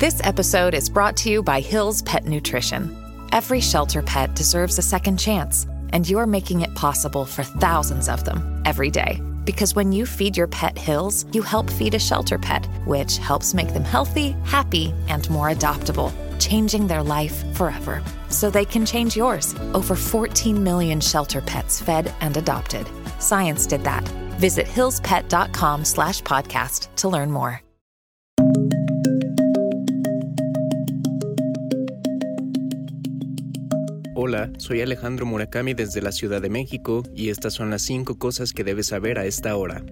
This episode is brought to you by Hill's Pet Nutrition. Every shelter pet deserves a second chance, and you're making it possible for thousands of them every day. Because when you feed your pet Hill's, you help feed a shelter pet, which helps make them healthy, happy, and more adoptable, changing their life forever. So they can change yours. Over 14 million shelter pets fed and adopted. Science did that. Visit hillspet.com/podcast to learn more. Hola, soy Alejandro Murakami desde la Ciudad de México y estas son las 5 cosas que debes saber a esta hora.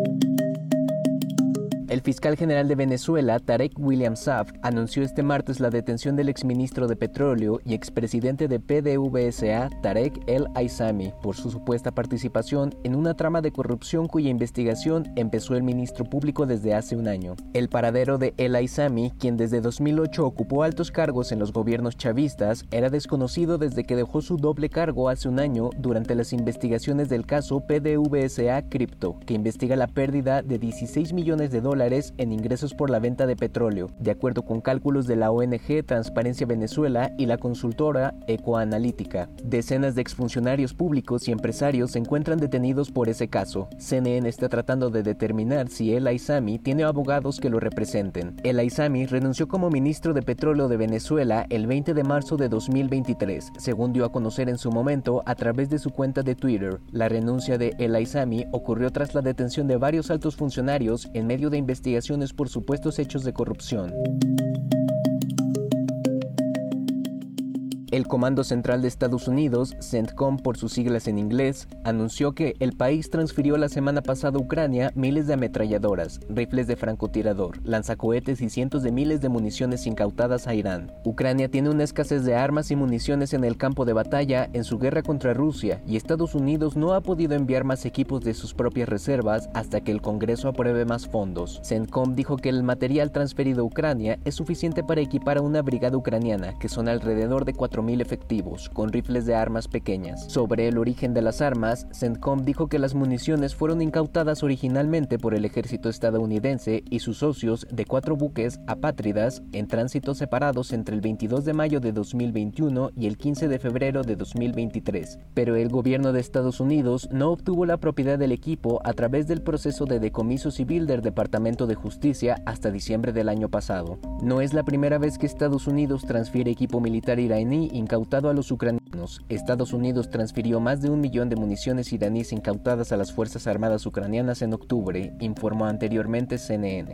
El fiscal general de Venezuela, Tarek William Saab, anunció este martes la detención del exministro de Petróleo y expresidente de PDVSA, Tarek El Aissami, por su supuesta participación en una trama de corrupción cuya investigación empezó el ministro público desde hace un año. El paradero de El Aissami, quien desde 2008 ocupó altos cargos en los gobiernos chavistas, era desconocido desde que dejó su doble cargo hace un año durante las investigaciones del caso PDVSA Crypto, que investiga la pérdida de $16 millones en ingresos por la venta de petróleo, de acuerdo con cálculos de la ONG Transparencia Venezuela y la consultora Ecoanalítica. Decenas de exfuncionarios públicos y empresarios se encuentran detenidos por ese caso. CNN está tratando de determinar si El Aissami tiene abogados que lo representen. El Aissami renunció como ministro de Petróleo de Venezuela el 20 de marzo de 2023, según dio a conocer en su momento a través de su cuenta de Twitter. La renuncia de El Aissami ocurrió tras la detención de varios altos funcionarios en medio de investigaciones por supuestos hechos de corrupción. El Comando Central de Estados Unidos, CENTCOM por sus siglas en inglés, anunció que el país transfirió la semana pasada a Ucrania miles de ametralladoras, rifles de francotirador, lanzacohetes y cientos de miles de municiones incautadas a Irán. Ucrania tiene una escasez de armas y municiones en el campo de batalla en su guerra contra Rusia y Estados Unidos no ha podido enviar más equipos de sus propias reservas hasta que el Congreso apruebe más fondos. CENTCOM dijo que el material transferido a Ucrania es suficiente para equipar a una brigada ucraniana, que son alrededor de 4,000 efectivos, con rifles de armas pequeñas. Sobre el origen de las armas, CENTCOM dijo que las municiones fueron incautadas originalmente por el ejército estadounidense y sus socios de 4 buques apátridas en tránsitos separados entre el 22 de mayo de 2021 y el 15 de febrero de 2023. Pero el gobierno de Estados Unidos no obtuvo la propiedad del equipo a través del proceso de decomiso civil del Departamento de Justicia hasta diciembre del año pasado. No es la primera vez que Estados Unidos transfiere equipo militar iraní incautado a los ucranianos. Estados Unidos transfirió más de 1 millón de municiones iraníes incautadas a las Fuerzas Armadas ucranianas en octubre, informó anteriormente CNN.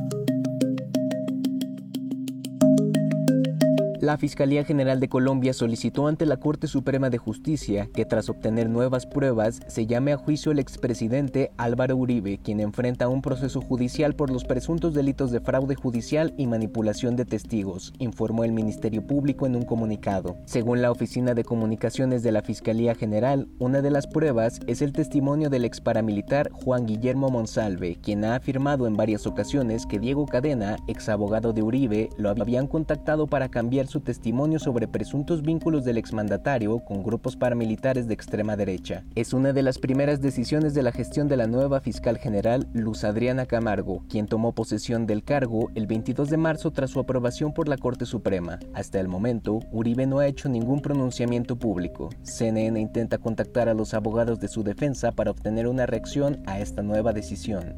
La Fiscalía General de Colombia solicitó ante la Corte Suprema de Justicia que tras obtener nuevas pruebas se llame a juicio el expresidente Álvaro Uribe, quien enfrenta un proceso judicial por los presuntos delitos de fraude judicial y manipulación de testigos, informó el Ministerio Público en un comunicado. Según la Oficina de Comunicaciones de la Fiscalía General, una de las pruebas es el testimonio del exparamilitar Juan Guillermo Monsalve, quien ha afirmado en varias ocasiones que Diego Cadena, exabogado de Uribe, lo habían contactado para cambiar su testimonio sobre presuntos vínculos del exmandatario con grupos paramilitares de extrema derecha. Es una de las primeras decisiones de la gestión de la nueva fiscal general Luz Adriana Camargo, quien tomó posesión del cargo el 22 de marzo tras su aprobación por la Corte Suprema. Hasta el momento, Uribe no ha hecho ningún pronunciamiento público. CNN intenta contactar a los abogados de su defensa para obtener una reacción a esta nueva decisión.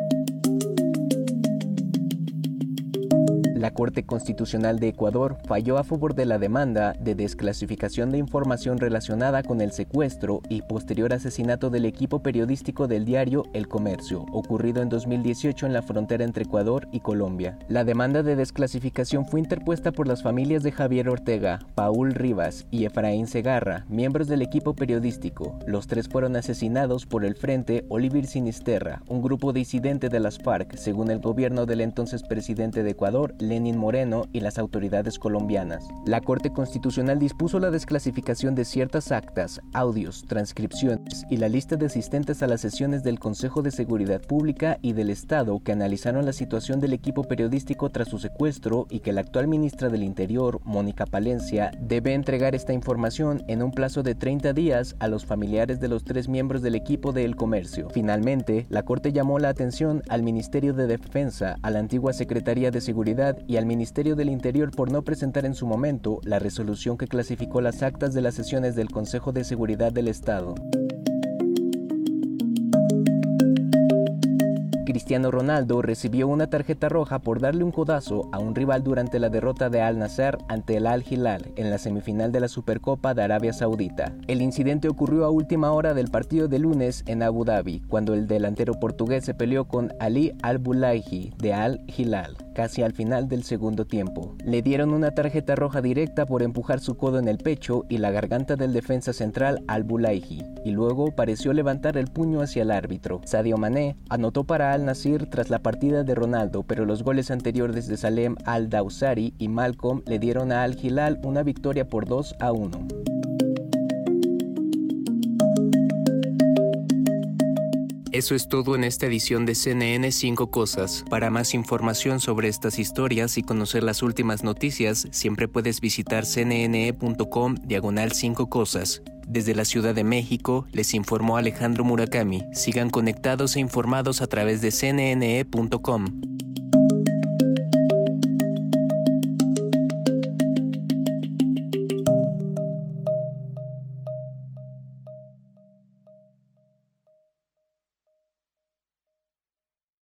La Corte Constitucional de Ecuador falló a favor de la demanda de desclasificación de información relacionada con el secuestro y posterior asesinato del equipo periodístico del diario El Comercio, ocurrido en 2018 en la frontera entre Ecuador y Colombia. La demanda de desclasificación fue interpuesta por las familias de Javier Ortega, Paul Rivas y Efraín Segarra, miembros del equipo periodístico. Los 3 fueron asesinados por el Frente Oliver Sinisterra, un grupo disidente de las FARC, según el gobierno del entonces presidente de Ecuador, Lenín Moreno, y las autoridades colombianas. La Corte Constitucional dispuso la desclasificación de ciertas actas, audios, transcripciones y la lista de asistentes a las sesiones del Consejo de Seguridad Pública y del Estado que analizaron la situación del equipo periodístico tras su secuestro y que la actual ministra del Interior, Mónica Palencia, debe entregar esta información en un plazo de 30 días a los familiares de los 3 miembros del equipo de El Comercio. Finalmente, la Corte llamó la atención al Ministerio de Defensa, a la antigua Secretaría de Seguridad y al Ministerio del Interior por no presentar en su momento la resolución que clasificó las actas de las sesiones del Consejo de Seguridad del Estado. Cristiano Ronaldo recibió una tarjeta roja por darle un codazo a un rival durante la derrota de Al-Nassr ante el Al-Hilal en la semifinal de la Supercopa de Arabia Saudita. El incidente ocurrió a última hora del partido de lunes en Abu Dhabi, cuando el delantero portugués se peleó con Ali Al-Bulaihi de Al-Hilal, casi al final del segundo tiempo. Le dieron una tarjeta roja directa por empujar su codo en el pecho y la garganta del defensa central Al-Bulaihi, y luego pareció levantar el puño hacia el árbitro. Sadio Mané anotó para Al-Nassr tras la partida de Ronaldo, pero los goles anteriores de Salem Al-Dawsari y Malcolm le dieron a Al-Hilal una victoria por 2-1. Eso es todo en esta edición de CNN 5 Cosas. Para más información sobre estas historias y conocer las últimas noticias, siempre puedes visitar cnne.com/5 cosas. Desde la Ciudad de México, les informó Alejandro Murakami. Sigan conectados e informados a través de cnne.com.